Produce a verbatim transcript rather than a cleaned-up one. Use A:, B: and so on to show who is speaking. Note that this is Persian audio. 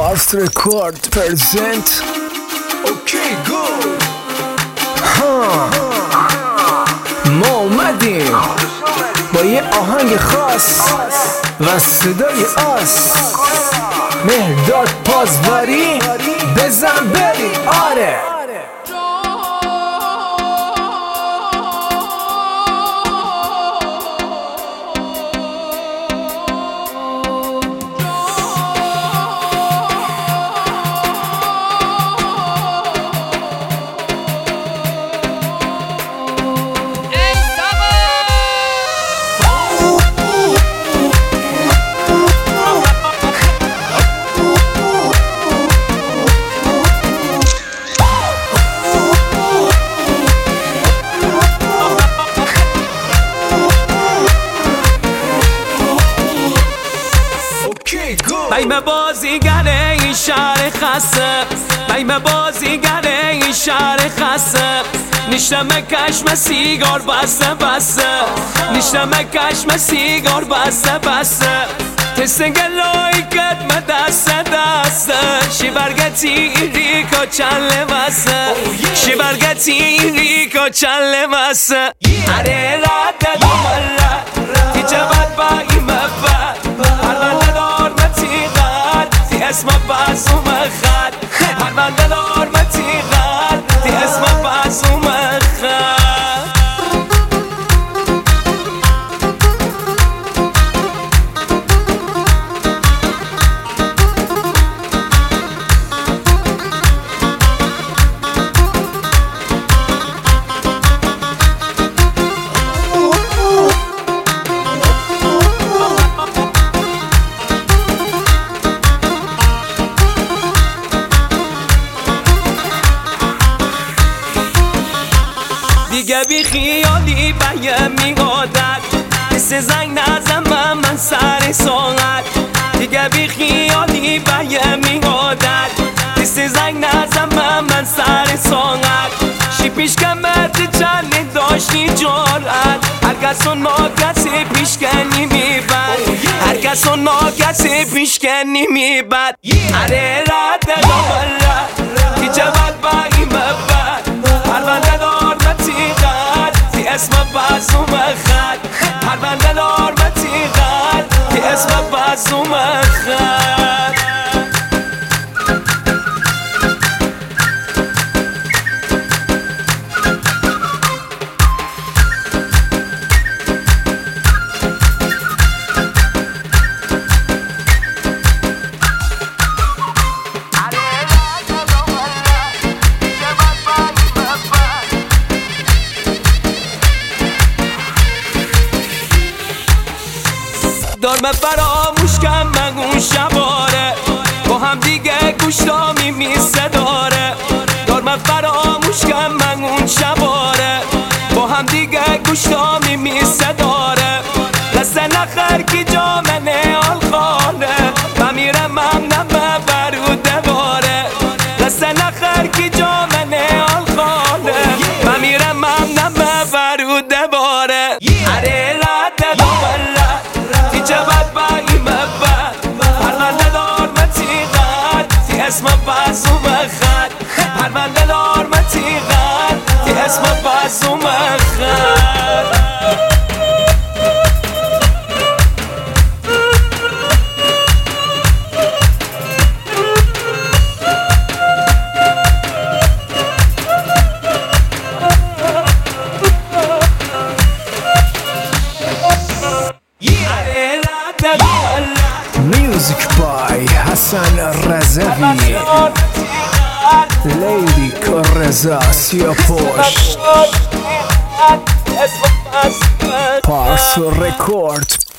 A: پارس رکورد پرزنت. اوکی گو ها ما اومدیم با یه آهنگ خاص و صدای آس. مهرداد پازواری بزن بری. آره
B: بیم بازیگر این شهر خسته، بیم بازیگر این شهر خسته. نیشتم کشم سیگار بسته بسته، نیشتم کشم سیگار بسته بسته. تسنگلایی کت من دست دسته، شی برگتی ریکا چله بسته، شی برگتی ریکا چله بسته. اره رد دومالا تی جبت با این مفت هرمانده دار متیغل تی اسم بازوم خد، هرمانده دار متیغل تی اسم بازوم خد. دیگه بی خیالی بیم میگادد مثل زنگ نزمم من سر ساعت. دیگه بی خیالی بیم میگادد مثل زنگ نزمم من سر ساعت. شی پیش که مرد چند داشتی جارت، هر کسون ما کسی پیشکنی میبد، هر کسون ما کسی پیشکنی میبد. اره رد دومالا تی جبت با این مبد هرمانده دار متیغل تی اسم بازوم خد، هرمانده دار متیغل تی اسم بازوم خد. دارم فراموش کم من اون شباره، با هم دیگه گوشتا میمیسه داره. دارم فراموش کم من اون شباره، با هم دیگه گوشتا میمیسه داره. لسه نخر کی جا منه آل خاله و میرم من نمه بروده باره. لسه نخر کی جا منه آل خاله و میرم من نمه بروده باره. اره رد دومالا تی جبت با این مبد هرمانده دار متیغل تی اسم بازوم خد، هرمانده دار متیغل تی اسم بازوم خد.
A: میوزیک بای حسن رضوی، لیلیک رضا سیاپوش، پارس رکورد